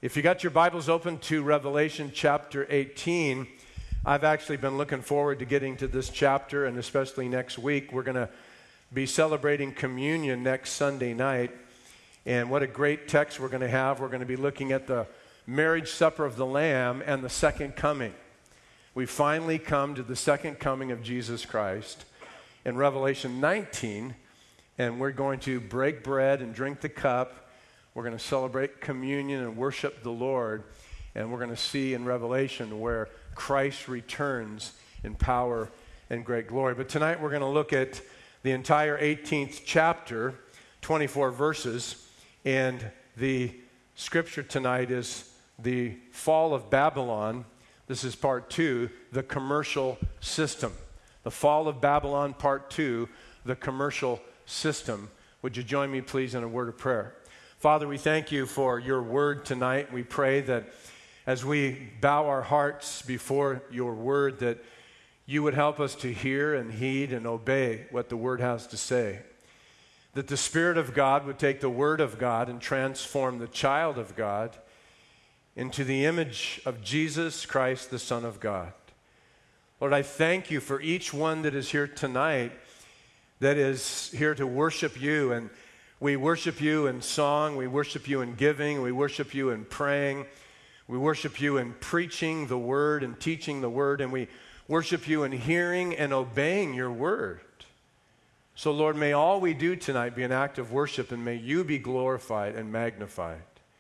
If you got your Bibles open to Revelation chapter 18, I've actually been looking forward to getting to this chapter, and especially next week. We're going to be celebrating communion next Sunday night, and what a great text we're going to have. We're going to be looking at the marriage supper of the Lamb and the second coming. We finally come to the second coming of Jesus Christ in Revelation 19, and we're going to break bread and drink the cup. We're going to celebrate communion and worship the Lord, and we're going to see in Revelation where Christ returns in power and great glory. But tonight we're going to look at the entire 18th chapter, 24 verses, and the scripture tonight is the fall of Babylon. This is part 2, the commercial system. The fall of Babylon, part 2, the commercial system. Would you join me, please, in a word of prayer? Father, we thank you for your word tonight. We pray that as we bow our hearts before your word, that you would help us to hear and heed and obey what the word has to say. That the Spirit of God would take the word of God and transform the child of God into the image of Jesus Christ, the Son of God. Lord, I thank you for each one that is here tonight, that is here to worship you. And we worship you in song, we worship you in giving, we worship you in praying, we worship you in preaching the word and teaching the word, and we worship you in hearing and obeying your word. So Lord, may all we do tonight be an act of worship, and may you be glorified and magnified.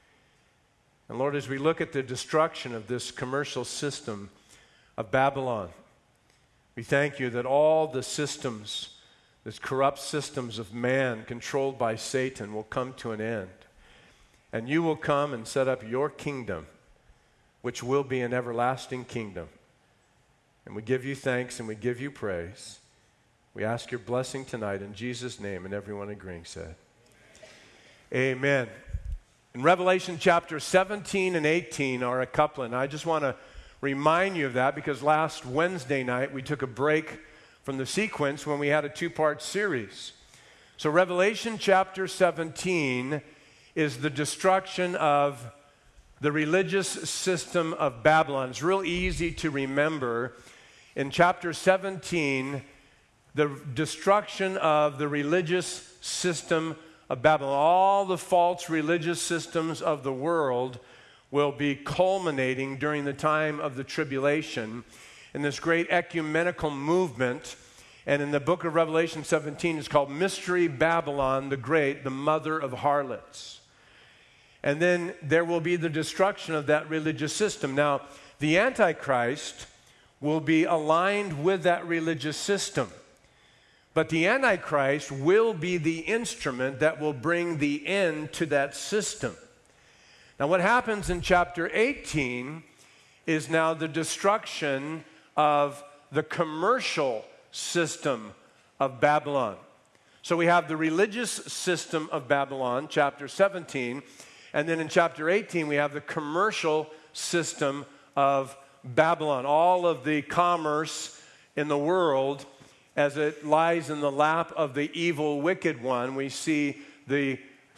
And Lord, as we look at the destruction of this commercial system of Babylon, we thank you that all the systems, these corrupt systems of man controlled by Satan, will come to an end. And you will come and set up your kingdom, which will be an everlasting kingdom. And we give you thanks and we give you praise. We ask your blessing tonight in Jesus' name, and everyone agreeing said, Amen. In Revelation chapter 17 and 18 are a couplet. And I just want to remind you of that because last Wednesday night we took a break from the sequence when we had a two-part series. So Revelation chapter 17 is the destruction of the religious system of Babylon. It's real easy to remember. In chapter 17, the destruction of the religious system of Babylon. All the false religious systems of the world will be culminating during the time of the tribulation in this great ecumenical movement. And in the book of Revelation 17, it's called Mystery Babylon the Great, the mother of harlots. And then there will be the destruction of that religious system. Now, the Antichrist will be aligned with that religious system. But the Antichrist will be the instrument that will bring the end to that system. Now, what happens in chapter 18 is now the destruction of the commercial system of Babylon. So we have the religious system of Babylon, chapter 17, and then in chapter 18 we have the commercial system of Babylon. All of the commerce in the world, as it lies in the lap of the evil, wicked one, we see the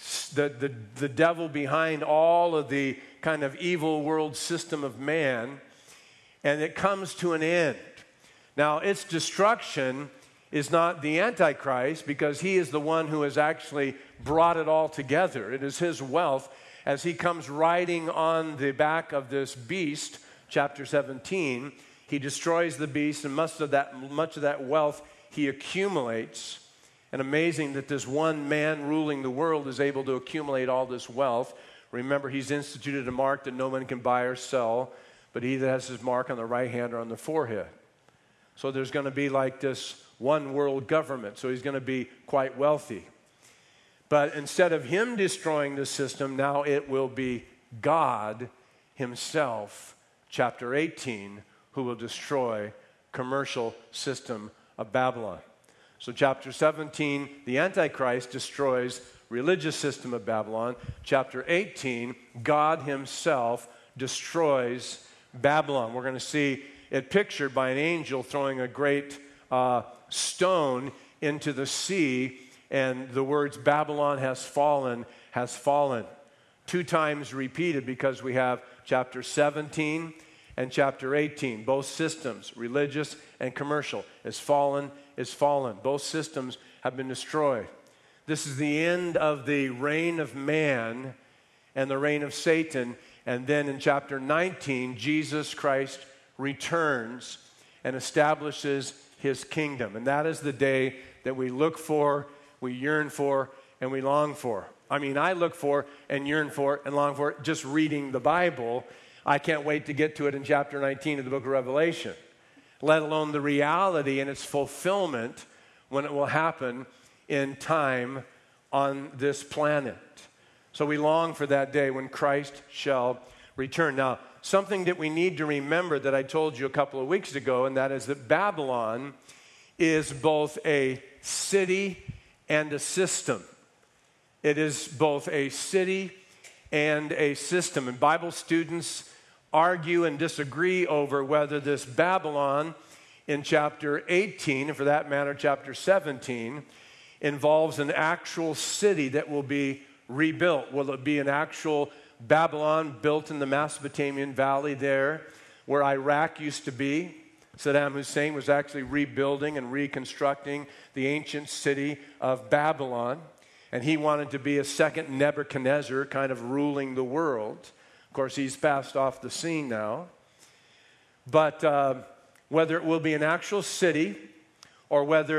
devil behind all of the kind of evil world system of man, and it comes to an end. Now, its destruction is not the Antichrist, because he is the one who has actually brought it all together. It is his wealth as he comes riding on the back of this beast, chapter 17. He destroys the beast, and much of that wealth he accumulates. And amazing that this one man ruling the world is able to accumulate all this wealth. Remember, he's instituted a mark that no one can buy or sell, but he that has his mark on the right hand or on the forehead. So there's going to be like this one world government. So he's going to be quite wealthy. But instead of him destroying the system, now it will be God himself, chapter 18, who will destroy commercial system of Babylon. So chapter 17, the Antichrist destroys religious system of Babylon. Chapter 18, God himself destroys Babylon. We're going to see it pictured by an angel throwing a great stone into the sea, and the words Babylon has fallen, two times repeated because we have chapter 17 and chapter 18. Both systems, religious and commercial, is fallen. Both systems have been destroyed. This is the end of the reign of man and the reign of Satan. And then in chapter 19, Jesus Christ returns and establishes his kingdom. And that is the day that we look for, we yearn for, and we long for. I mean, I look for and yearn for and long for just reading the Bible. I can't wait to get to it in chapter 19 of the book of Revelation, let alone the reality and its fulfillment when it will happen in time on this planet. So we long for that day when Christ shall return. Now, something that we need to remember that I told you a couple of weeks ago, and that is that Babylon is both a city and a system. It is both a city and a system. And Bible students argue and disagree over whether this Babylon in chapter 18, and for that matter, chapter 17, involves an actual city that will be rebuilt. Will it be an actual Babylon built in the Mesopotamian Valley there, where Iraq used to be? Saddam Hussein was actually rebuilding and reconstructing the ancient city of Babylon, and he wanted to be a second Nebuchadnezzar, kind of ruling the world. Of course, he's passed off the scene now. But whether it will be an actual city or whether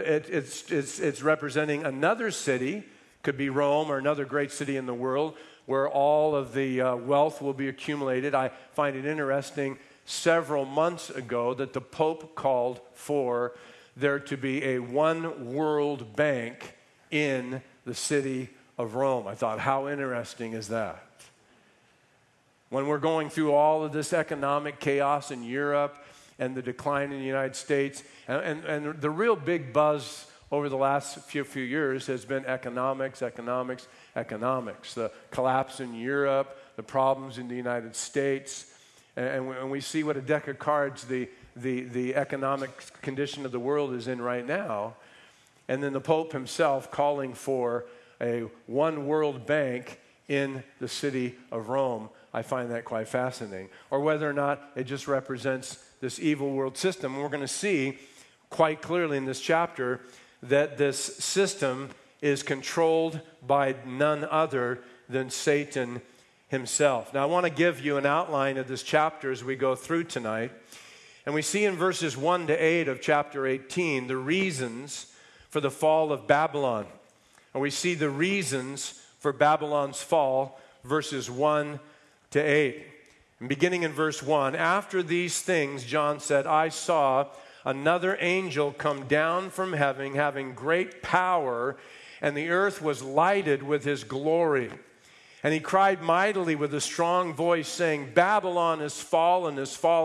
it's representing another city, could be Rome or another great city in the world where all of the wealth will be accumulated. I find it interesting, several months ago, that the Pope called for there to be a one world bank in the city of Rome. I thought, how interesting is that? When we're going through all of this economic chaos in Europe and the decline in the United States, and the real big buzz over the last few years has been economics. The collapse in Europe, the problems in the United States, and we see what a deck of cards the economic condition of the world is in right now. And then the Pope himself calling for a one world bank in the city of Rome. I find that quite fascinating. Or whether or not it just represents this evil world system. And we're going to see quite clearly in this chapter that this system is controlled by none other than Satan himself. Now, I want to give you an outline of this chapter as we go through tonight. And we see in verses 1 to 8 of chapter 18 the reasons for the fall of Babylon. And we see the reasons for Babylon's fall, verses 1 to 8. And beginning in verse 1, after these things, John said, I saw another angel come down from heaven, having great power, and the earth was lighted with his glory. And he cried mightily with a strong voice, saying, Babylon is fallen,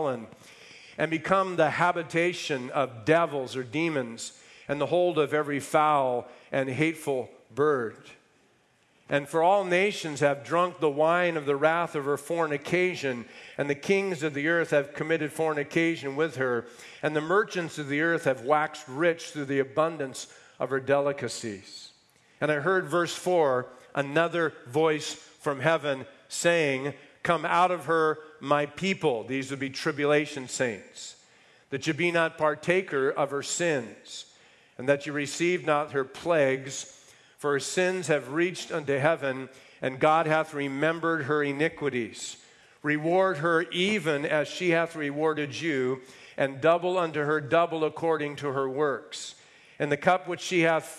and become the habitation of devils or demons, and the hold of every foul and hateful bird. And for all nations have drunk the wine of the wrath of her fornication, and the kings of the earth have committed fornication with her, and the merchants of the earth have waxed rich through the abundance of her delicacies. And I heard, verse 4, another voice from heaven saying, Come out of her, my people. These would be tribulation saints, that you be not partaker of her sins, and that you receive not her plagues. For her sins have reached unto heaven, and God hath remembered her iniquities. Reward her even as she hath rewarded you, and double unto her double according to her works. And the cup which she hath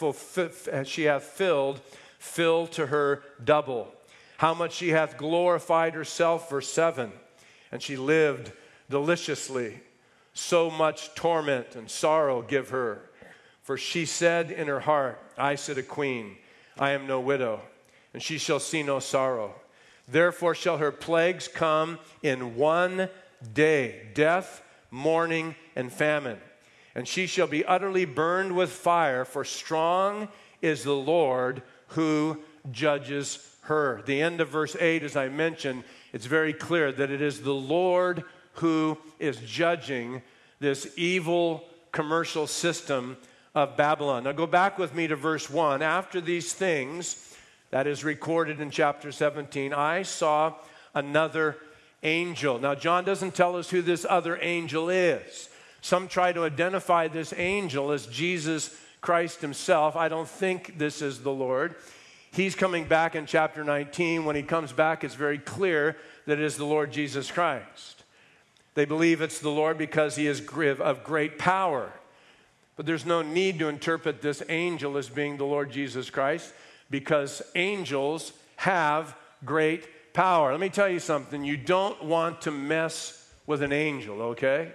filled, fill to her double. How much she hath glorified herself, verse 7. And she lived deliciously. So much torment and sorrow give her. For she said in her heart, I sit a queen, I am no widow, and she shall see no sorrow. Therefore shall her plagues come in one day, death, mourning, and famine. And she shall be utterly burned with fire, for strong is the Lord who judges her. The end of verse 8, as I mentioned, it's very clear that it is the Lord who is judging this evil commercial system of Babylon. Now go back with me to verse 1. After these things, That is recorded in chapter 17. I saw another angel. Now, John doesn't tell us who this other angel is. Some try to identify this angel as Jesus Christ himself. I don't think this is the Lord. He's coming back in chapter 19. When he comes back, it's very clear that it is the Lord Jesus Christ. They believe it's the Lord because he is of great power. But there's no need to interpret this angel as being the Lord Jesus Christ, because angels have great power. Let me tell you something. You don't want to mess with an angel, okay?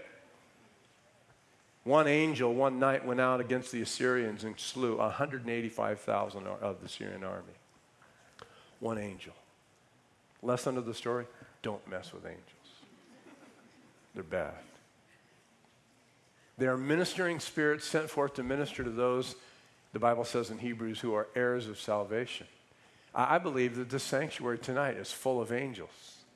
One angel one night went out against the Assyrians and slew 185,000 of the Syrian army. One angel. Lesson of the story, don't mess with angels. They're bad. They are ministering spirits sent forth to minister to those, the Bible says in Hebrews, who are heirs of salvation. I believe that this sanctuary tonight is full of angels.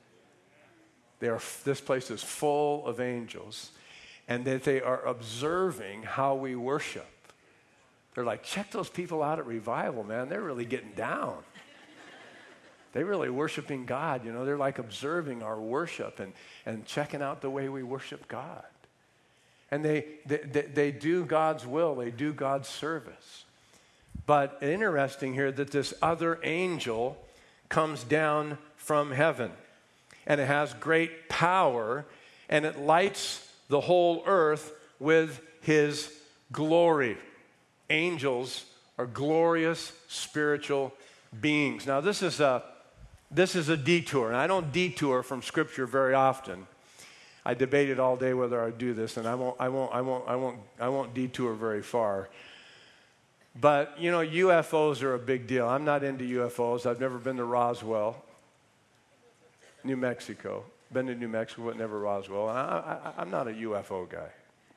This place is full of angels, and that they are observing how we worship. They're like, check those people out at revival, man. They're really getting down. They're really worshiping God. You know, they're like observing our worship and checking out the way we worship God. And they do God's will. They do God's service. But interesting here that this other angel comes down from heaven. And it has great power. And it lights the whole earth with his glory. Angels are glorious spiritual beings. Now this is a detour. And I don't detour from Scripture very often. I debated all day whether I'd do this, and I won't detour very far. But you know, UFOs are a big deal. I'm not into UFOs. I've never been to Roswell, New Mexico. Been to New Mexico, but never Roswell. And I'm not a UFO guy.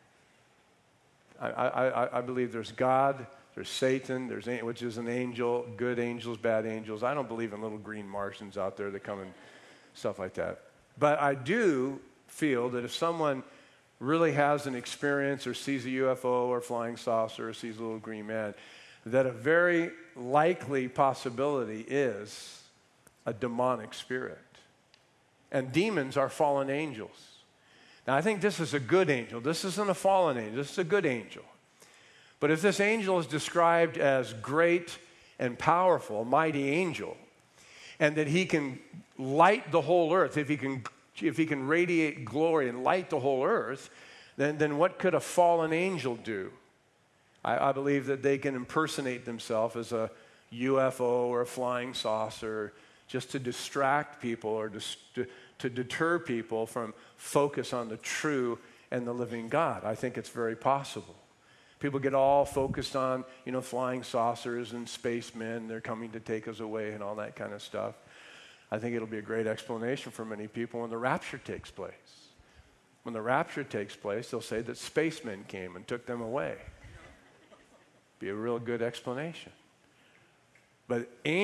I believe there's God, there's Satan, which is an angel, good angels, bad angels. I don't believe in little green Martians out there that come and stuff like that. But I do feel that if someone really has an experience or sees a UFO or flying saucer or sees a little green man, that a very likely possibility is a demonic spirit. And demons are fallen angels. Now, I think this is a good angel. This isn't a fallen angel. This is a good angel. But if this angel is described as great and powerful, mighty angel, and that he can light the whole earth, if he can radiate glory and light the whole earth, then what could a fallen angel do? I believe that they can impersonate themselves as a UFO or a flying saucer just to distract people or to deter people from focus on the true and the living God. I think it's very possible. People get all focused on, flying saucers and spacemen, they're coming to take us away and all that kind of stuff. I think it'll be a great explanation for many people when the rapture takes place. When the rapture takes place, they'll say that spacemen came and took them away. Be a real good explanation. But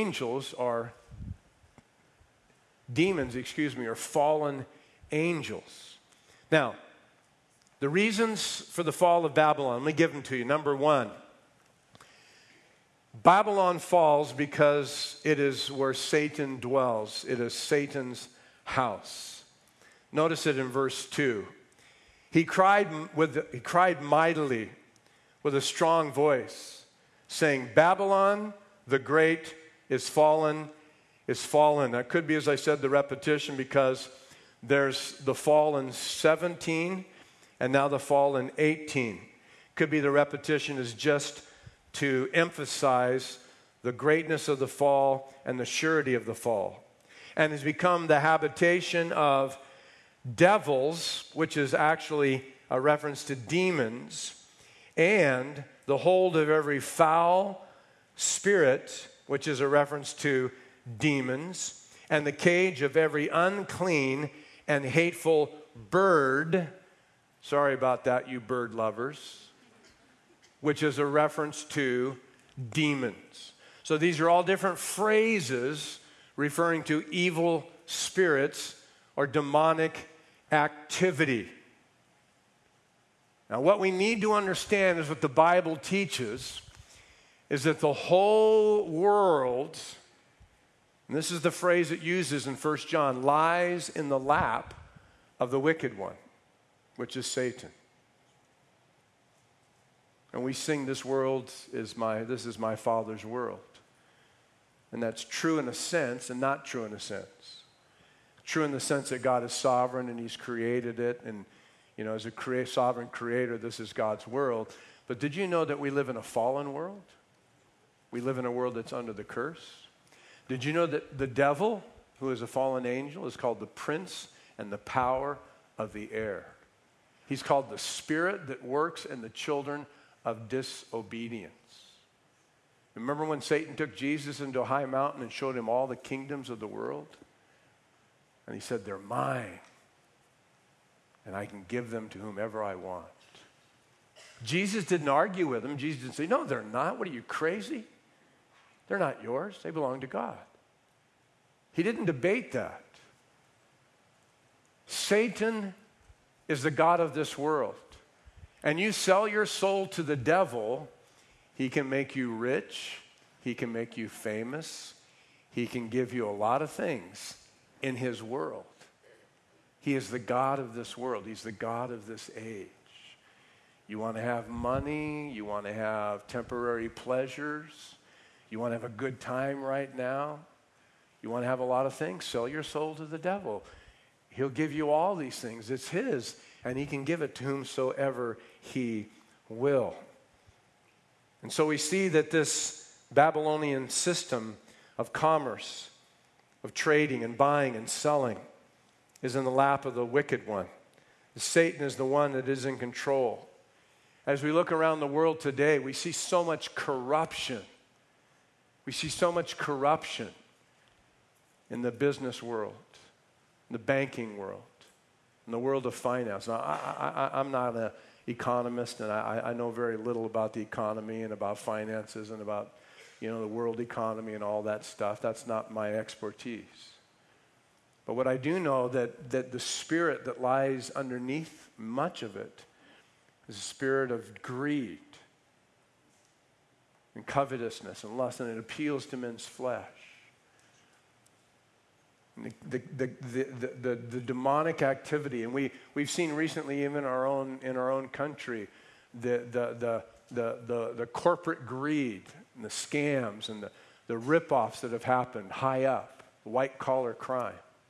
demons, are fallen angels. Now, the reasons for the fall of Babylon, let me give them to you. Number one, Babylon falls because it is where Satan dwells. It is Satan's house. Notice it in verse 2. He cried mightily with a strong voice, saying, Babylon the great is fallen, is fallen. That could be, as I said, the repetition, because there's the fall in 17 and now the fall in 18. Could be the repetition is just to emphasize the greatness of the fall and the surety of the fall. And has become the habitation of devils, which is actually a reference to demons, and the hold of every foul spirit, which is a reference to demons, and the cage of every unclean and hateful bird. Sorry about that, you bird lovers. Which is a reference to demons. So these are all different phrases referring to evil spirits or demonic activity. Now, what we need to understand is what the Bible teaches is that the whole world And this is the phrase it uses in 1 John, lies in the lap of the wicked one, which is Satan. And we sing, this is my Father's world. And that's true in a sense and not true in a sense. True in the sense that God is sovereign and He's created it. And, as a sovereign creator, this is God's world. But did you know that we live in a fallen world? We live in a world that's under the curse. Did you know that the devil, who is a fallen angel, is called the prince and the power of the air? He's called the spirit that works in the children of disobedience. Remember when Satan took Jesus into a high mountain and showed him all the kingdoms of the world? And he said, they're mine, and I can give them to whomever I want. Jesus didn't argue with him. Jesus didn't say, no, they're not. What are you, crazy? They're not yours. They belong to God. He didn't debate that. Satan is the god of this world. And you sell your soul to the devil, he can make you rich. He can make you famous. He can give you a lot of things in his world. He is the god of this world. He's the god of this age. You want to have money. You want to have temporary pleasures. You want to have a good time right now. You want to have a lot of things. Sell your soul to the devil. He'll give you all these things. It's his, and he can give it to whomsoever he will. And so we see that this Babylonian system of commerce, of trading and buying and selling, is in the lap of the wicked one. Satan is the one that is in control. As we look around the world today, we see so much corruption. We see so much corruption in the business world, in the banking world, in the world of finance. Now, I'm not an economist, and I know very little about the economy and about finances and about, the world economy and all that stuff. That's not my expertise. But what I do know that the spirit that lies underneath much of it is a spirit of greed and covetousness and lust, and it appeals to men's flesh. And the demonic activity, and we've seen recently, even in our own country, the corporate greed and the scams and the rip-offs that have happened high up, white-collar crime,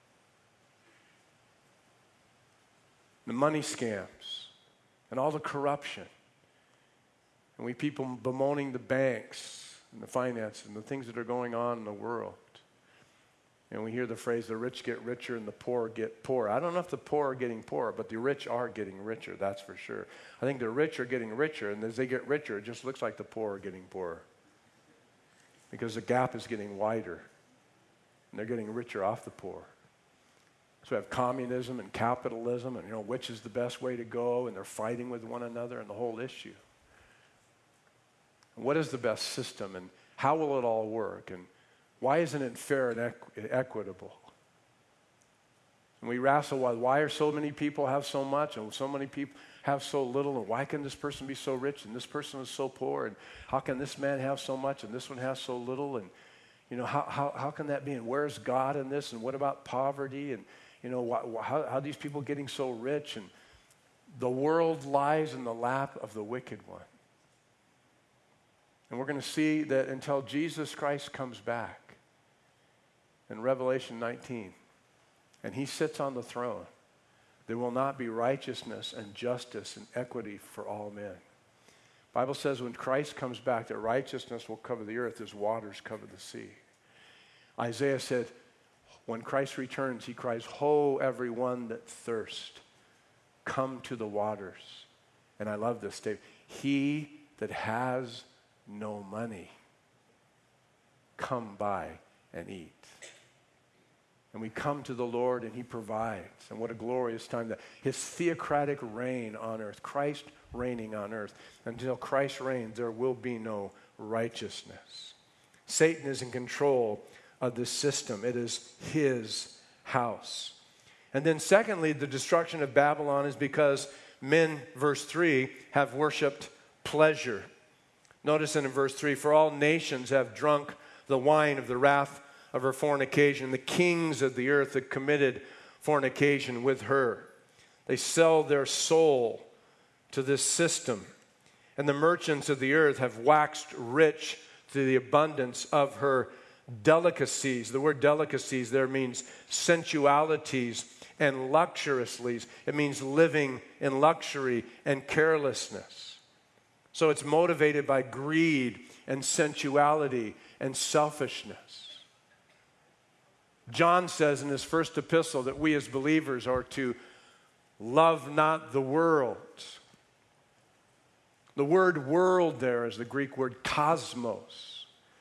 the money scams, and all the corruption. And we people bemoaning the banks and the finance and the things that are going on in the world. And we hear the phrase, the rich get richer and the poor get poorer. I don't know if the poor are getting poorer, but the rich are getting richer, that's for sure. I think the rich are getting richer, and as they get richer, it just looks like the poor are getting poorer. Because the gap is getting wider, and they're getting richer off the poor. So we have communism and capitalism, and which is the best way to go, and they're fighting with one another and the whole issue. And what is the best system, and how will it all work, and why isn't it fair and equitable? And we wrestle with why are so many people have so much and so many people have so little, and why can this person be so rich and this person is so poor, and how can this man have so much and this one has so little, and how can that be, and where's God in this, and what about poverty, and how are these people getting so rich? And the world lies in the lap of the wicked one. And we're going to see that until Jesus Christ comes back in Revelation 19, and he sits on the throne, there will not be righteousness and justice and equity for all men. The Bible says when Christ comes back, that righteousness will cover the earth as waters cover the sea. Isaiah said, when Christ returns, he cries, "Ho, everyone that thirst, come to the waters." And I love this statement. He that has no money, come buy and eat. And we come to the Lord and he provides. And what a glorious time that his theocratic reign on earth, Christ reigning on earth. Until Christ reigns, there will be no righteousness. Satan is in control of this system. It is his house. And then secondly, the destruction of Babylon is because men, verse 3, have worshiped pleasure. Notice in verse 3, for all nations have drunk the wine of the wrath of her fornication, the kings of the earth that committed fornication with her. They sell their soul to this system. And the merchants of the earth have waxed rich through the abundance of her delicacies. The word delicacies there means sensualities and luxuriouslies. It means living in luxury and carelessness. So it's motivated by greed and sensuality and selfishness. John says in his first epistle that we as believers are to love not the world. The word world there is the Greek word cosmos.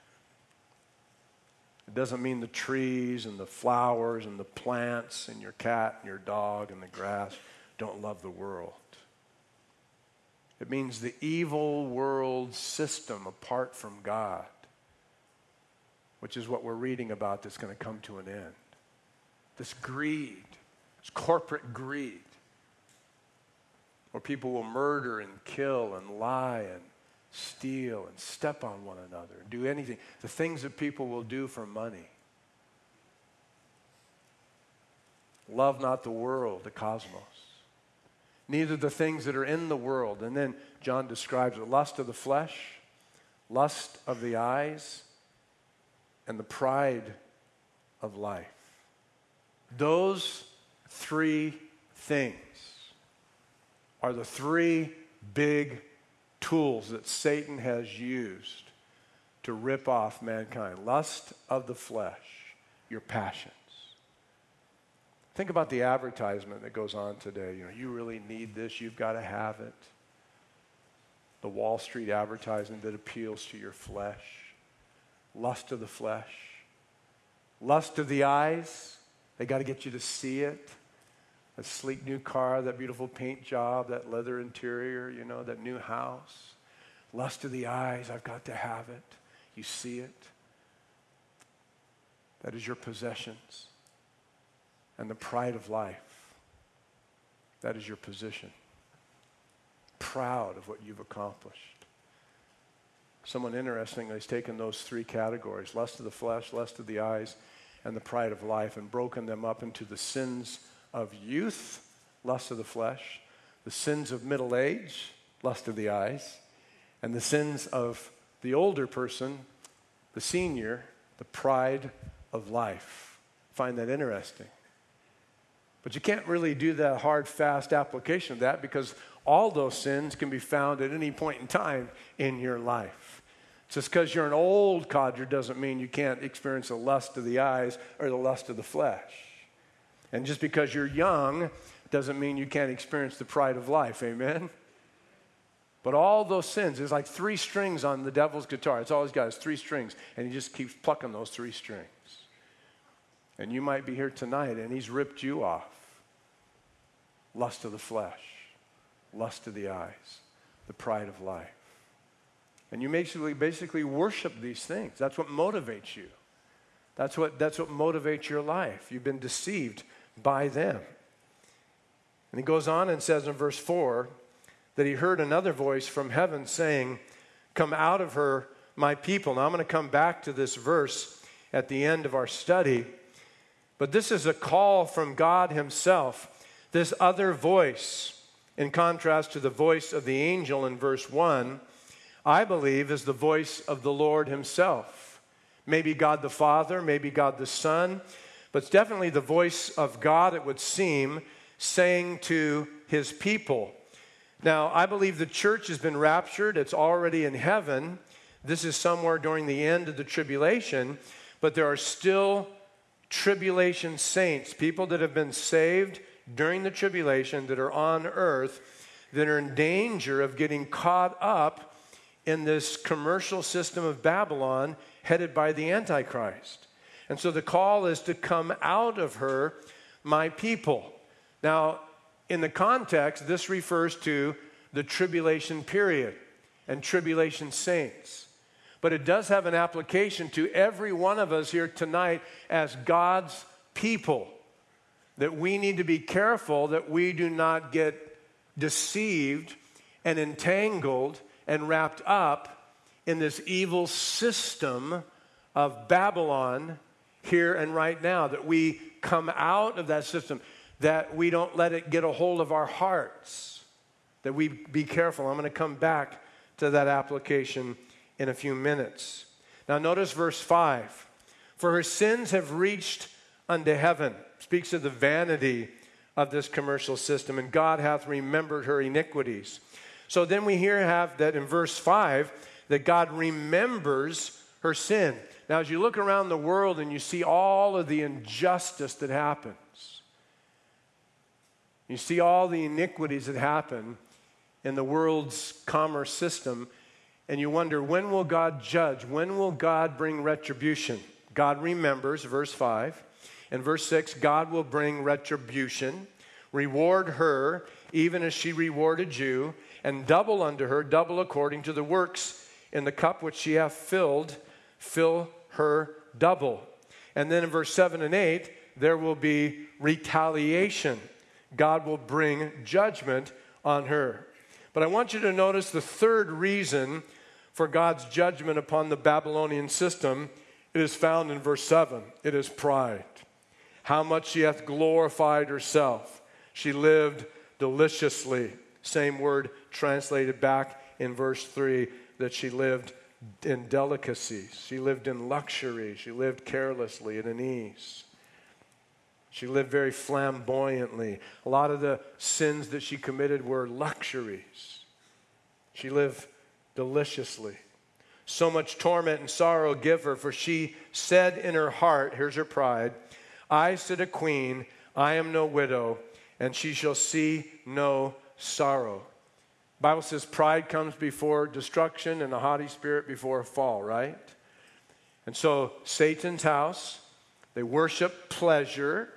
It doesn't mean the trees and the flowers and the plants and your cat and your dog and the grass. Don't love the world. It means the evil world system apart from God, which is what we're reading about that's going to come to an end. This greed, this corporate greed, where people will murder and kill and lie and steal and step on one another and do anything. The things that people will do for money. Love not the world, the cosmos. Neither the things that are in the world. And then John describes it: lust of the flesh, lust of the eyes, and the pride of life. Those three things are the three big tools that Satan has used to rip off mankind. Lust of the flesh, your passions. Think about the advertisement that goes on today. You really need this, you've got to have it. The Wall Street advertising that appeals to your flesh. Lust of the flesh. Lust of the eyes. They got to get you to see it. That sleek new car, that beautiful paint job, that leather interior, that new house. Lust of the eyes, I've got to have it. You see it. That is your possessions. And the pride of life, that is your position. Proud of what you've accomplished. Someone interestingly has taken those three categories, lust of the flesh, lust of the eyes, and the pride of life, and broken them up into the sins of youth, lust of the flesh, the sins of middle age, lust of the eyes, and the sins of the older person, the senior, the pride of life. Find that interesting. But you can't really do that hard, fast application of that because all those sins can be found at any point in time in your life. Just because you're an old codger doesn't mean you can't experience the lust of the eyes or the lust of the flesh. And just because you're young doesn't mean you can't experience the pride of life. Amen? But all those sins, there's like 3 strings on the devil's guitar. It's all he's got is 3 strings. And he just keeps plucking those 3 strings. And you might be here tonight and he's ripped you off. Lust of the flesh, lust of the eyes, the pride of life. And you basically worship these things. That's what motivates you. That's what motivates your life. You've been deceived by them. And he goes on and says in verse 4 that he heard another voice from heaven saying, "Come out of her, my people." Now I'm going to come back to this verse at the end of our study. But this is a call from God himself. This other voice, in contrast to the voice of the angel in verse 1, I believe is the voice of the Lord himself. Maybe God the Father, maybe God the Son, but it's definitely the voice of God, it would seem, saying to his people. Now, I believe the church has been raptured. It's already in heaven. This is somewhere during the end of the tribulation, but there are still tribulation saints, people that have been saved during the tribulation that are on earth that are in danger of getting caught up in this commercial system of Babylon headed by the Antichrist. And so the call is to come out of her, my people. Now, in the context, this refers to the tribulation period and tribulation saints. But it does have an application to every one of us here tonight as God's people. That we need to be careful that we do not get deceived and entangled and wrapped up in this evil system of Babylon here and right now, that we come out of that system, that we don't let it get a hold of our hearts, that we be careful. I'm going to come back to that application in a few minutes. Now notice verse 5. For her sins have reached unto heaven. Speaks of the vanity of this commercial system, and God hath remembered her iniquities. So then we here have that in verse 5, that God remembers her sin. Now as you look around the world and you see all of the injustice that happens, you see all the iniquities that happen in the world's commerce system, and you wonder, when will God judge? When will God bring retribution? God remembers, verse 5. In verse 6, God will bring retribution, reward her, even as she rewarded you, and double unto her, double according to the works in the cup which she hath filled, fill her double. And then in verse 7 and 8, there will be retaliation. God will bring judgment on her. But I want you to notice the third reason for God's judgment upon the Babylonian system. It is found in verse 7. It is pride. How much she hath glorified herself. She lived deliciously. Same word translated back in verse 3, that she lived in delicacies. She lived in luxury. She lived carelessly and in ease. She lived very flamboyantly. A lot of the sins that she committed were luxuries. She lived deliciously. So much torment and sorrow give her, for she said in her heart, here's her pride, I sit a queen, I am no widow, and she shall see no sorrow. The Bible says pride comes before destruction and a haughty spirit before a fall, right? And so Satan's house, they worship pleasure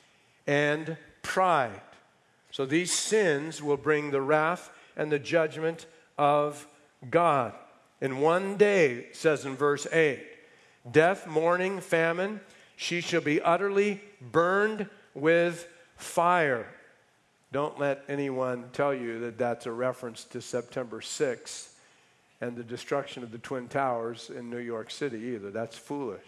and pride. So these sins will bring the wrath and the judgment of God. In one day, it says in verse 8, death, mourning, famine, she shall be utterly burned with fire. Don't let anyone tell you that that's a reference to September 6th and the destruction of the Twin Towers in New York City either. That's foolish.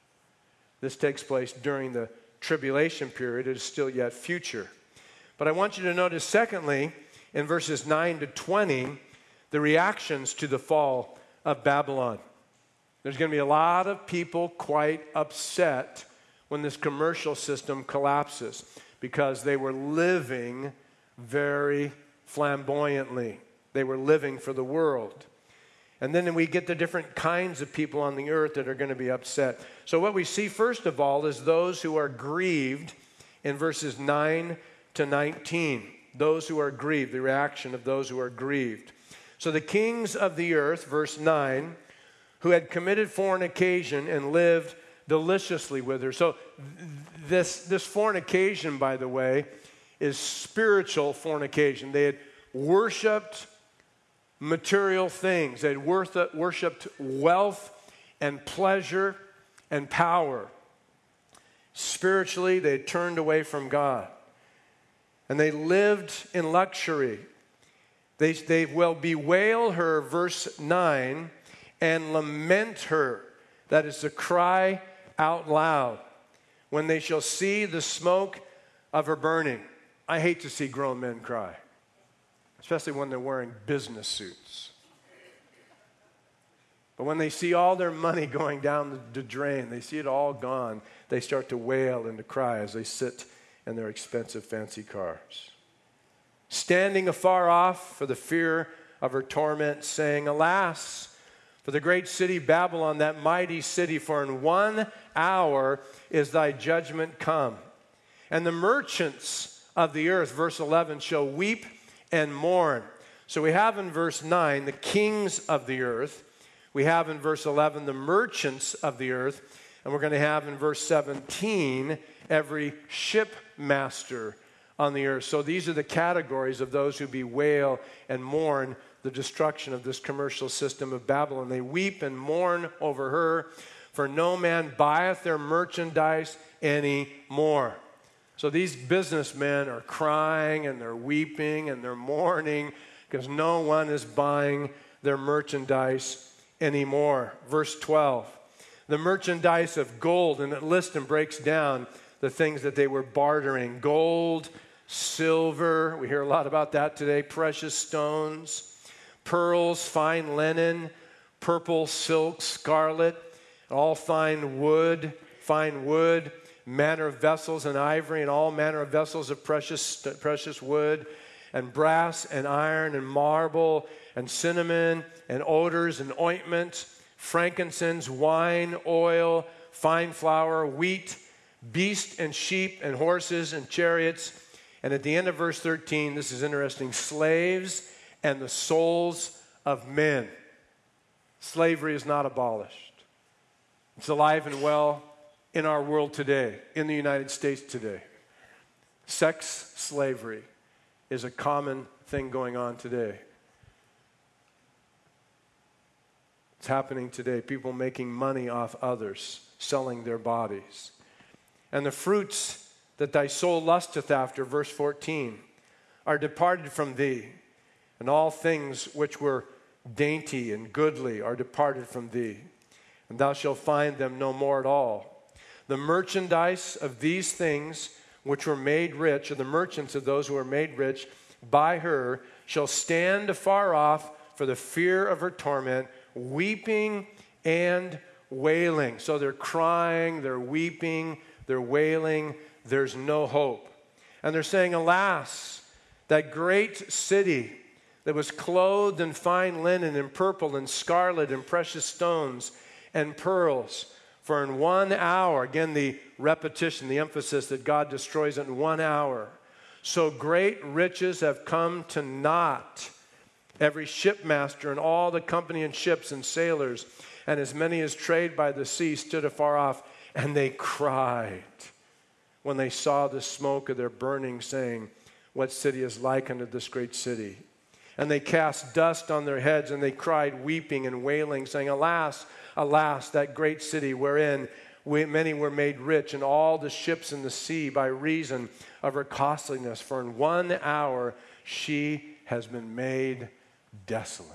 This takes place during the tribulation period. It is still yet future. But I want you to notice, secondly, in verses 9 to 20, the reactions to the fall of Babylon. There's going to be a lot of people quite upset when this commercial system collapses, because they were living very flamboyantly. They were living for the world. And then we get the different kinds of people on the earth that are going to be upset. So what we see first of all is those who are grieved in verses 9 to 19. Those who are grieved, the reaction of those who are grieved. So the kings of the earth, verse 9, who had committed fornication and lived deliciously with her. So this fornication, by the way, is spiritual fornication. They had worshipped material things. They had worshipped wealth and pleasure and power. Spiritually, they had turned away from God. And they lived in luxury. They will bewail her, verse 9, and lament her. That is to cry out loud when they shall see the smoke of her burning. I hate to see grown men cry, especially when they're wearing business suits. But when they see all their money going down the drain, they see it all gone, they start to wail and to cry as they sit in their expensive fancy cars. Standing afar off for the fear of her torment, saying, alas, for the great city Babylon, that mighty city, for in 1 hour is thy judgment come. And the merchants of the earth, verse 11, shall weep and mourn. So we have in verse 9 the kings of the earth. We have in verse 11 the merchants of the earth. And we're going to have in verse 17 every shipmaster on the earth. So these are the categories of those who bewail and mourn the destruction of this commercial system of Babylon. They weep and mourn over her, for no man buyeth their merchandise any more. So these businessmen are crying and they're weeping and they're mourning because no one is buying their merchandise anymore. Verse 12, The merchandise of gold, and it lists and breaks down the things that they were bartering. Gold, silver, we hear a lot about that today, precious stones, pearls, fine linen, purple, silk, scarlet, all fine wood, manner of vessels and ivory, and all manner of vessels of precious wood, and brass and iron and marble and cinnamon and odors and ointments, frankincense, wine, oil, fine flour, wheat, beast and sheep and horses and chariots. And at the end of verse 13, this is interesting, slaves and the souls of men. Slavery is not abolished. It's alive and well in our world today, in the United States today. Sex slavery is a common thing going on today. It's happening today. People making money off others, selling their bodies. And the fruits that thy soul lusteth after, verse 14, are departed from thee, and all things which were dainty and goodly are departed from thee, and thou shalt find them no more at all. The merchandise of these things which were made rich, or the merchants of those who were made rich by her, shall stand afar off for the fear of her torment, weeping and wailing. So they're crying, they're weeping, they're wailing, there's no hope. And they're saying, alas, that great city that was clothed in fine linen and purple and scarlet and precious stones and pearls, for in 1 hour, again the repetition, the emphasis that God destroys it in 1 hour, so great riches have come to naught. Every shipmaster and all the company and ships and sailors, and as many as trade by the sea, stood afar off, and they cried when they saw the smoke of their burning, saying, what city is like unto this great city? And they cast dust on their heads, and they cried, weeping and wailing, saying, alas, alas, that great city wherein many were made rich, and all the ships in the sea by reason of her costliness. For in 1 hour she has been made desolate.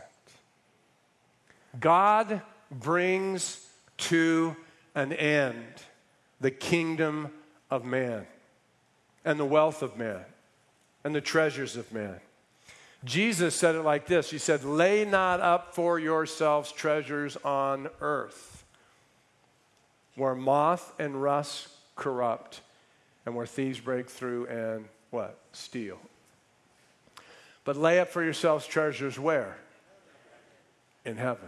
God brings to an end the kingdom of man and the wealth of man and the treasures of man. Jesus said it like this. He said, lay not up for yourselves treasures on earth, where moth and rust corrupt, and where thieves break through and what? Steal. But lay up for yourselves treasures where? In heaven,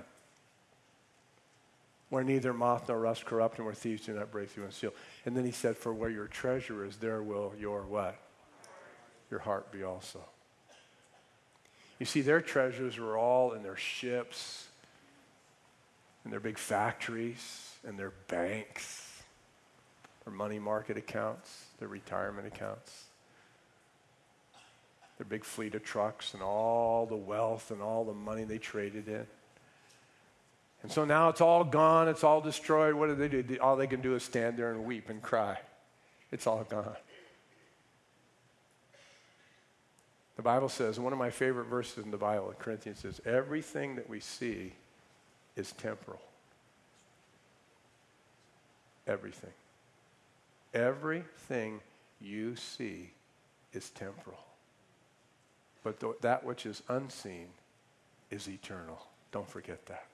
where neither moth nor rust corrupt, and where thieves do not break through and steal. And then he said, for where your treasure is, there will your what? Your heart be also. You see, their treasures were all in their ships, in their big factories, in their banks, their money market accounts, their retirement accounts, their big fleet of trucks, and all the wealth and all the money they traded in. And so now it's all gone, it's all destroyed. What do? All they can do is stand there and weep and cry. It's all gone. The Bible says, one of my favorite verses in the Bible, in Corinthians, says, everything that we see is temporal. Everything. Everything you see is temporal. But that which is unseen is eternal. Don't forget that.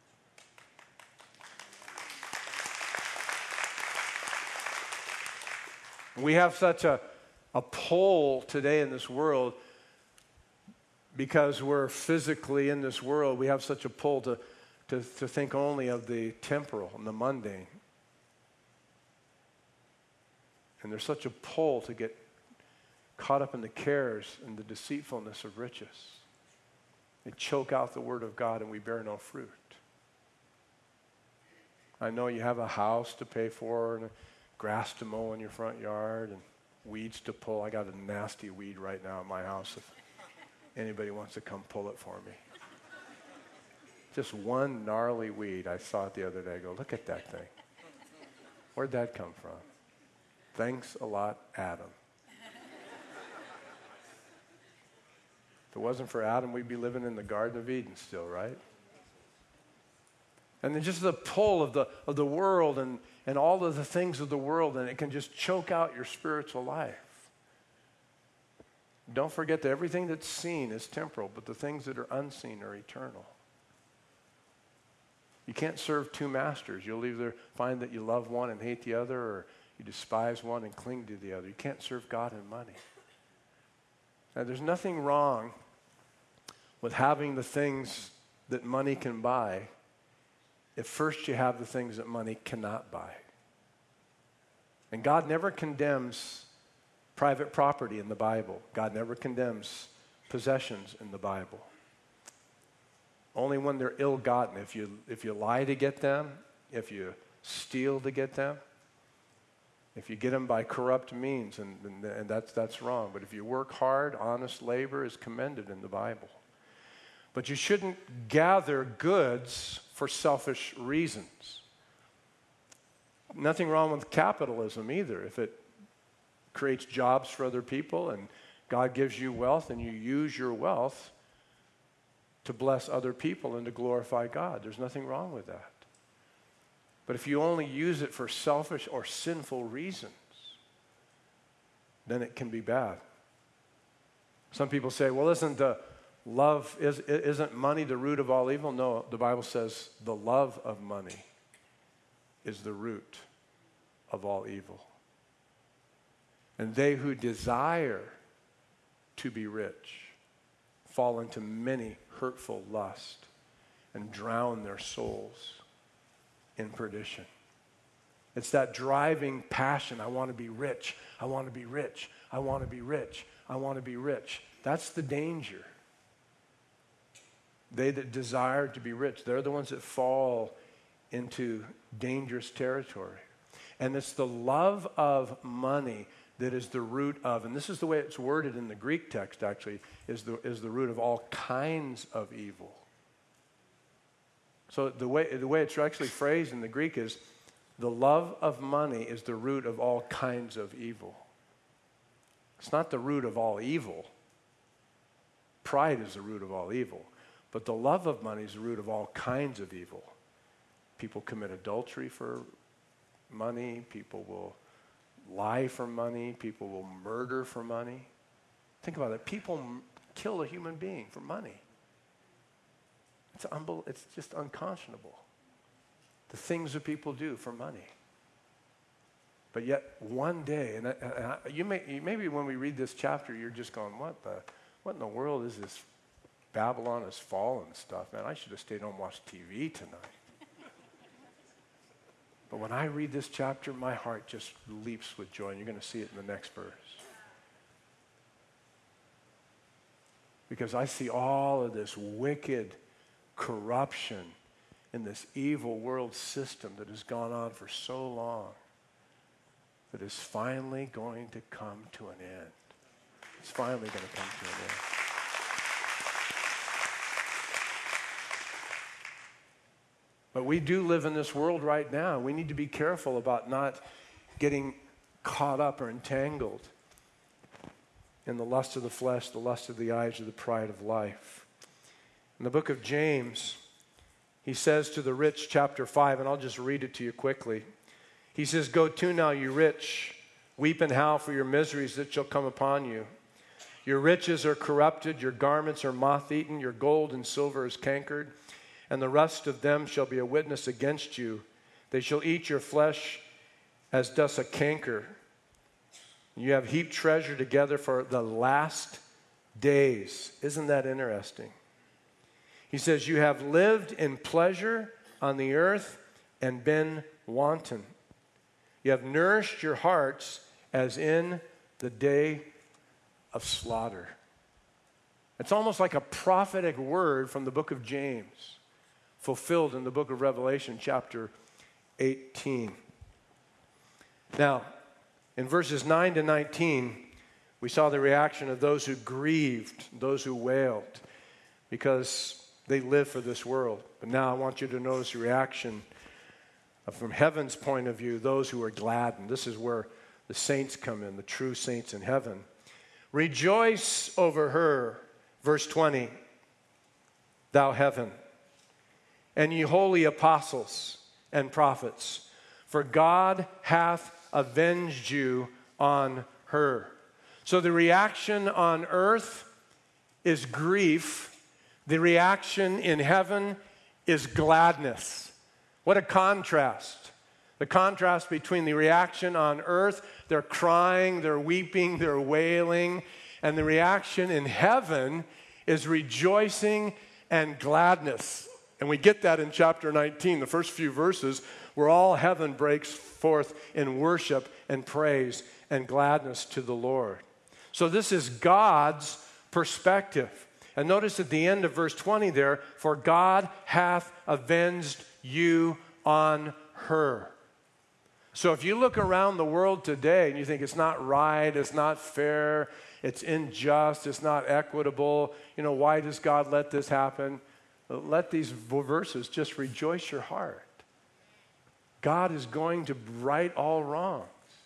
We have such a pull today in this world because we're physically in this world. We have such a pull to think only of the temporal and the mundane. And there's such a pull to get caught up in the cares and the deceitfulness of riches. They choke out the word of God and we bear no fruit. I know you have a house to pay for and grass to mow in your front yard and weeds to pull. I got a nasty weed right now at my house if anybody wants to come pull it for me. Just one gnarly weed. I saw it the other day. I go, look at that thing. Where'd that come from? Thanks a lot, Adam. If it wasn't for Adam, we'd be living in the Garden of Eden still, right? And then just the pull of the world and all of the things of the world, and it can just choke out your spiritual life. Don't forget that everything that's seen is temporal, but the things that are unseen are eternal. You can't serve two masters. You'll either find that you love one and hate the other, or you despise one and cling to the other. You can't serve God and money. Now, there's nothing wrong with having the things that money can buy if first you have the things that money cannot buy. And God never condemns private property in the Bible. God never condemns possessions in the Bible. Only when they're ill-gotten. If you lie to get them, if you steal to get them, if you get them by corrupt means, and that's wrong. But if you work hard, honest labor is commended in the Bible. But you shouldn't gather goods for selfish reasons. Nothing wrong with capitalism either. If it creates jobs for other people and God gives you wealth and you use your wealth to bless other people and to glorify God, there's nothing wrong with that. But if you only use it for selfish or sinful reasons, then it can be bad. Some people say, well, isn't money the root of all evil? No, the Bible says the love of money is the root of all evil. And they who desire to be rich fall into many hurtful lusts and drown their souls in perdition. It's that driving passion. I want to be rich. I want to be rich. I want to be rich. I want to be rich. That's the danger. They that desire to be rich, they're the ones that fall into dangerous territory. And it's the love of money that is the root of, and this is the way it's worded in the Greek text actually, is the root of all kinds of evil. So the way it's actually phrased in the Greek is, the love of money is the root of all kinds of evil. It's not the root of all evil. Pride is the root of all evil. But the love of money is the root of all kinds of evil. People commit adultery for money. People will lie for money. People will murder for money. Think about it. People kill a human being for money. It's just unconscionable. The things that people do for money. But yet one day, maybe when we read this chapter, you're just going, what in the world is this Babylon has fallen stuff? Man, I should have stayed home and watched TV tonight. But when I read this chapter, my heart just leaps with joy, and you're going to see it in the next verse. Because I see all of this wicked corruption in this evil world system that has gone on for so long that is finally going to come to an end. It's finally going to come to an end. But we do live in this world right now. We need to be careful about not getting caught up or entangled in the lust of the flesh, the lust of the eyes, or the pride of life. In the book of James, he says to the rich, chapter 5, and I'll just read it to you quickly. He says, "Go to now, you rich, weep and howl for your miseries that shall come upon you. Your riches are corrupted, your garments are moth-eaten, your gold and silver is cankered, and the rust of them shall be a witness against you. They shall eat your flesh as does a canker. You have heaped treasure together for the last days." Isn't that interesting? He says, "You have lived in pleasure on the earth and been wanton. You have nourished your hearts as in the day of slaughter." It's almost like a prophetic word from the book of James, fulfilled in the book of Revelation, chapter 18. Now, in verses 9 to 19, we saw the reaction of those who grieved, those who wailed, because they live for this world. But now I want you to notice the reaction from heaven's point of view, those who are gladdened. This is where the saints come in, the true saints in heaven. "Rejoice over her," verse 20, "thou heaven, and ye holy apostles and prophets, for God hath avenged you on her. So the reaction on earth is grief. The reaction in heaven is gladness. What a contrast. The contrast between the reaction on earth, they're crying, they're weeping, they're wailing, and the reaction in heaven is rejoicing and gladness. And we get that in chapter 19, the first few verses, where all heaven breaks forth in worship and praise and gladness to the Lord. So this is God's perspective. And notice at the end of verse 20 there, for God hath avenged you on her. So if you look around the world today and you think it's not right, it's not fair, it's unjust, it's not equitable, why does God let this happen? Let these verses just rejoice your heart. God is going to right all wrongs.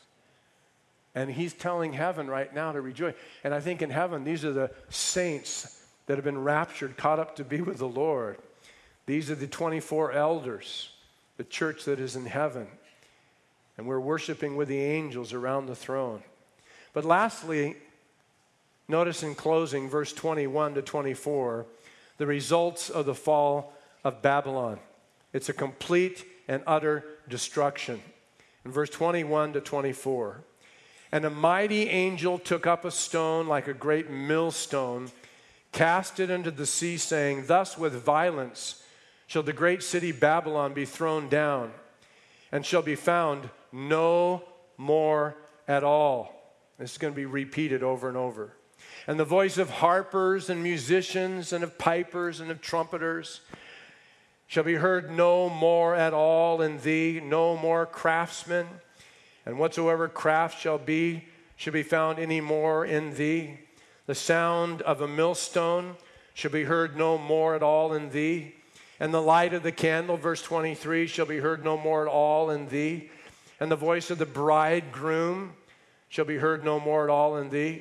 And he's telling heaven right now to rejoice. And I think in heaven, these are the saints that have been raptured, caught up to be with the Lord. These are the 24 elders, the church that is in heaven. And we're worshiping with the angels around the throne. But lastly, notice in closing, verse 21 to 24, the results of the fall of Babylon. It's a complete and utter destruction. In verse 21 to 24, and a mighty angel took up a stone like a great millstone, cast it into the sea, saying, thus with violence shall the great city Babylon be thrown down, and shall be found no more at all. This is going to be repeated over and over. And the voice of harpers and musicians and of pipers and of trumpeters shall be heard no more at all in thee, no more craftsmen, and whatsoever craft shall be found any more in thee. The sound of a millstone shall be heard no more at all in thee, and the light of the candle, verse 23, shall be heard no more at all in thee, and the voice of the bridegroom shall be heard no more at all in thee.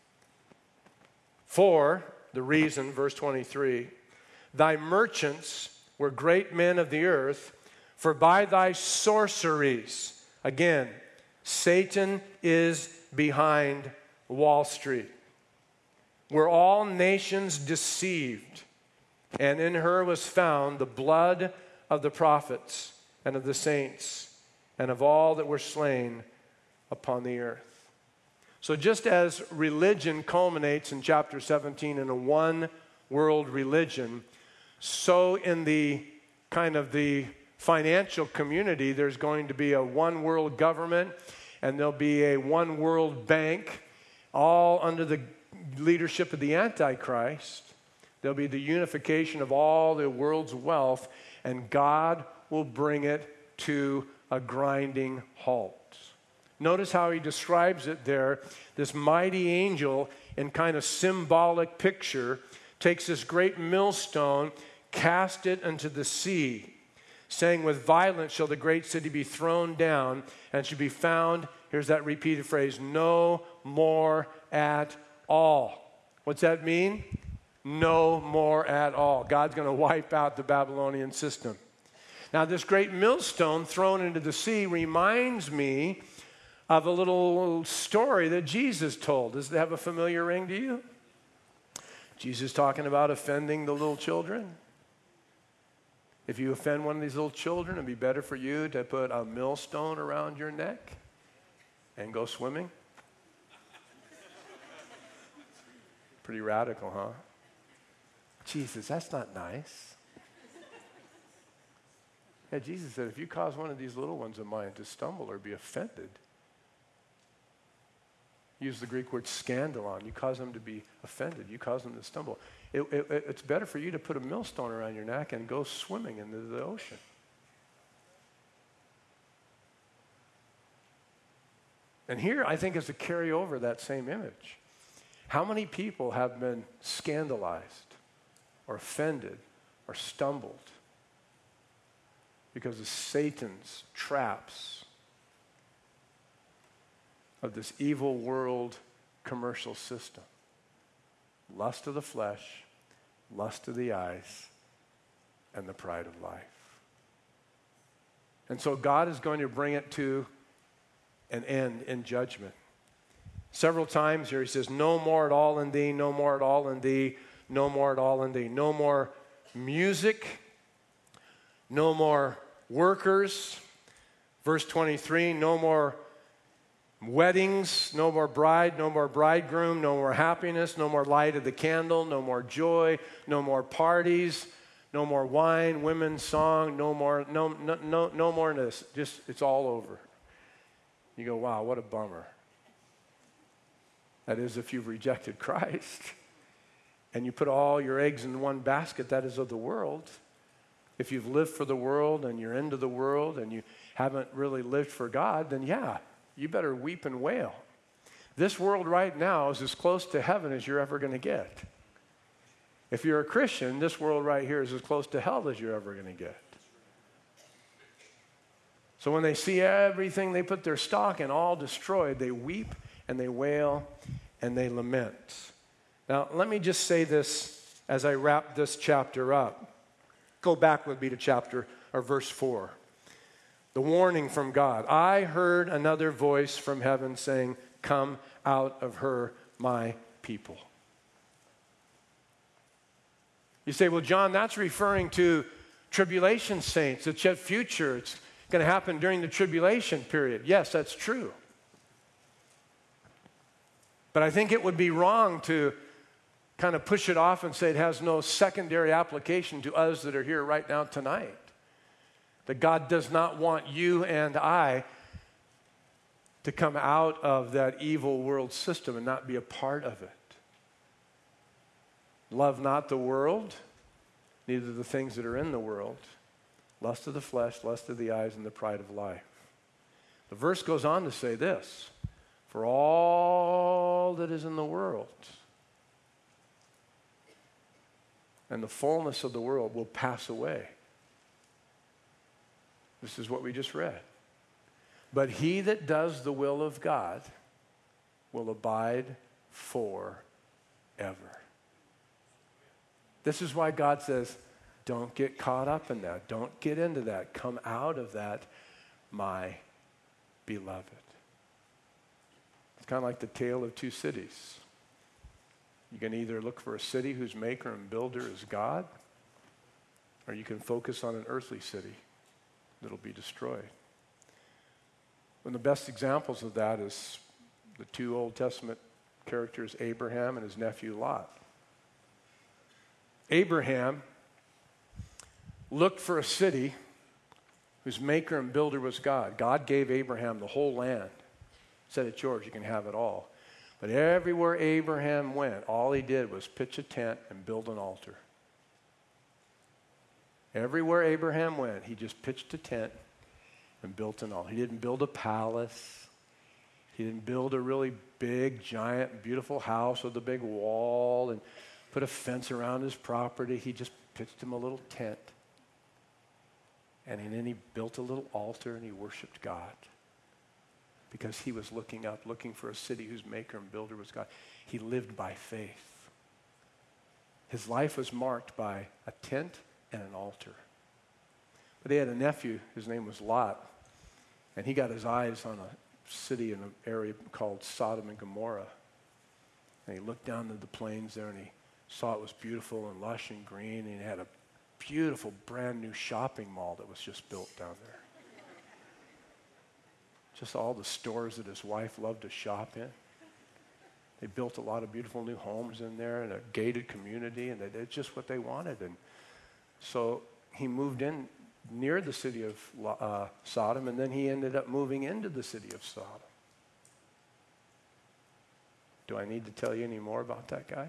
For the reason, verse 23, thy merchants were great men of the earth, for by thy sorceries, again, Satan is behind Wall Street, were all nations deceived, and in her was found the blood of the prophets and of the saints and of all that were slain upon the earth. So just as religion culminates in chapter 17 in a one world religion, so in the kind of the financial community, there's going to be a one world government, and there'll be a one world bank, all under the leadership of the Antichrist. There'll be the unification of all the world's wealth, and God will bring it to a grinding halt. Notice how he describes it there. This mighty angel, in kind of symbolic picture, takes this great millstone, cast it into the sea, saying, with violence shall the great city be thrown down, and shall be found, here's that repeated phrase, no more at all. What's that mean? No more at all. God's going to wipe out the Babylonian system. Now, this great millstone thrown into the sea reminds me of a little story that Jesus told. Does it have a familiar ring to you? Jesus talking about offending the little children. If you offend one of these little children, it'd be better for you to put a millstone around your neck and go swimming. Pretty radical, huh? Jesus, that's not nice. Yeah, Jesus said, if you cause one of these little ones of mine to stumble or be offended, use the Greek word scandalon. You cause them to be offended. You cause them to stumble. It's better for you to put a millstone around your neck and go swimming into the ocean. And here, I think, is a carryover of that same image. How many people have been scandalized or offended or stumbled because of Satan's traps of this evil world commercial system? Lust of the flesh, lust of the eyes, and the pride of life. And so God is going to bring it to an end in judgment. Several times here he says, no more at all in thee, no more at all in thee, no more at all in thee. No more music, no more workers. Verse 23, no more weddings, no more bride, no more bridegroom, no more happiness, no more light of the candle, no more joy, no more parties, no more wine, women's song, no more this. Just, it's all over. You go, wow, what a bummer. That is if you've rejected Christ and you put all your eggs in one basket, that is of the world. If you've lived for the world and you're into the world and you haven't really lived for God, then yeah, you better weep and wail. This world right now is as close to heaven as you're ever going to get. If you're a Christian, this world right here is as close to hell as you're ever going to get. So when they see everything they put their stock in all destroyed, they weep and they wail and they lament. Now, let me just say this as I wrap this chapter up. Go back with me to verse 4. The warning from God. I heard another voice from heaven saying, come out of her, my people. You say, well, John, that's referring to tribulation saints. It's yet future. It's going to happen during the tribulation period. Yes, that's true. But I think it would be wrong to kind of push it off and say it has no secondary application to us that are here right now tonight. That God does not want you and I to come out of that evil world system and not be a part of it. Love not the world, neither the things that are in the world. Lust of the flesh, lust of the eyes, and the pride of life. The verse goes on to say this, for all that is in the world and the fullness of the world will pass away. This is what we just read. But he that does the will of God will abide forever. This is why God says, don't get caught up in that. Don't get into that. Come out of that, my beloved. It's kind of like the tale of two cities. You can either look for a city whose maker and builder is God, or you can focus on an earthly city that'll be destroyed. One of the best examples of that is the two Old Testament characters, Abraham and his nephew Lot. Abraham looked for a city whose maker and builder was God. God gave Abraham the whole land. Said, it's yours, you can have it all. But everywhere Abraham went, all he did was pitch a tent and build an altar. Everywhere Abraham went, he just pitched a tent and built an altar. He didn't build a palace. He didn't build a really big, giant, beautiful house with a big wall and put a fence around his property. He just pitched him a little tent. And then he built a little altar and he worshiped God. Because he was looking up, looking for a city whose maker and builder was God. He lived by faith. His life was marked by a tent and an altar. But he had a nephew, his name was Lot, and he got his eyes on a city in an area called Sodom and Gomorrah. And he looked down to the plains there and he saw it was beautiful and lush and green, and he had a beautiful brand new shopping mall that was just built down there. Just all the stores that his wife loved to shop in. They built a lot of beautiful new homes in there and a gated community, and it's just what they wanted. And so he moved in near the city of Sodom, and then he ended up moving into the city of Sodom. Do I need to tell you any more about that guy?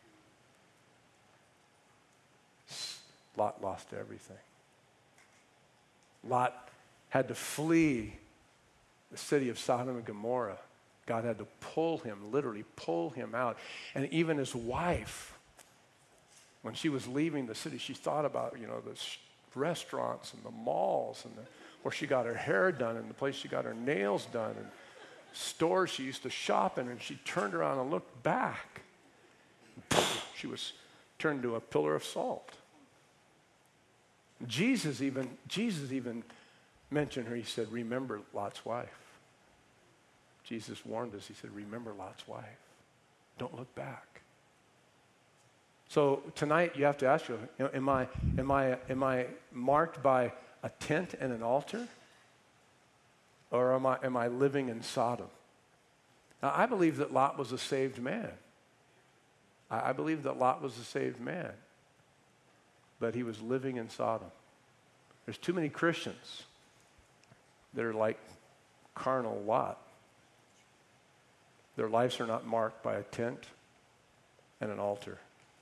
Lot lost everything. Lot had to flee the city of Sodom and Gomorrah. God had to pull him, literally pull him out. And even his wife, when she was leaving the city, she thought about, the restaurants and the malls and where she got her hair done and the place she got her nails done and stores she used to shop in, and she turned around and looked back. She was turned into a pillar of salt. Jesus even mentioned her. He said, remember Lot's wife. Jesus warned us. He said, remember Lot's wife. Don't look back. So tonight you have to ask yourself, am I marked by a tent and an altar? Or am I living in Sodom? Now, I believe that Lot was a saved man. I believe that Lot was a saved man. But he was living in Sodom. There's too many Christians that are like carnal Lot. Their lives are not marked by a tent and an altar.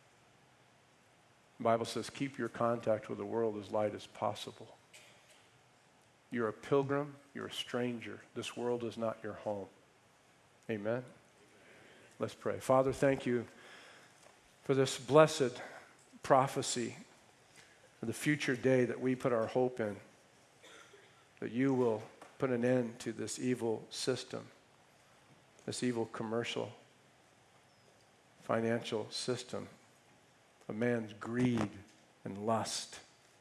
The Bible says, keep your contact with the world as light as possible. You're a pilgrim. You're a stranger. This world is not your home. Amen? Let's pray. Father, thank you for this blessed prophecy of the future day that we put our hope in, that you will put an end to this evil system, this evil commercial, financial system of man's greed and lust,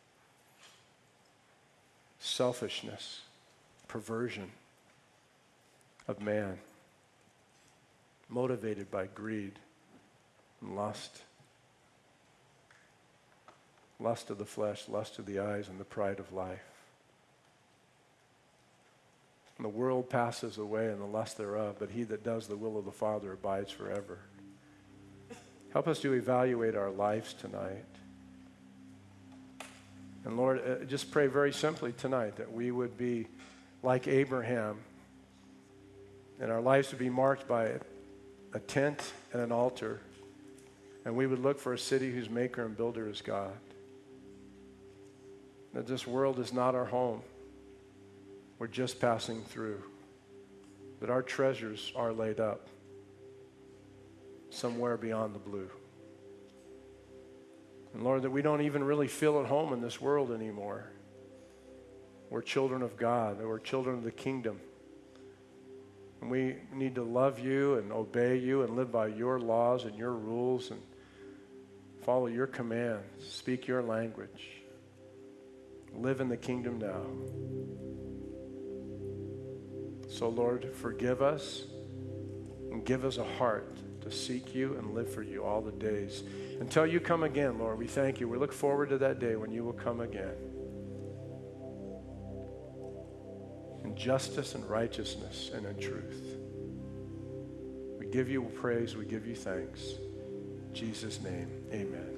selfishness, perversion of man, motivated by greed and lust. Lust of the flesh, lust of the eyes, and the pride of life. And the world passes away and the lust thereof, but he that does the will of the Father abides forever. Help us to evaluate our lives tonight. And Lord, just pray very simply tonight that we would be like Abraham, and our lives would be marked by a tent and an altar, and we would look for a city whose maker and builder is God. That this world is not our home. We're just passing through. That our treasures are laid up somewhere beyond the blue. And Lord, that we don't even really feel at home in this world anymore. We're children of God. We're children of the kingdom. And we need to love you and obey you and live by your laws and your rules and follow your commands. Speak your language. Live in the kingdom now. So, Lord, forgive us and give us a heart to seek you and live for you all the days. Until you come again, Lord, we thank you. We look forward to that day when you will come again. In justice and righteousness and in truth. We give you praise. We give you thanks. In Jesus' name, amen.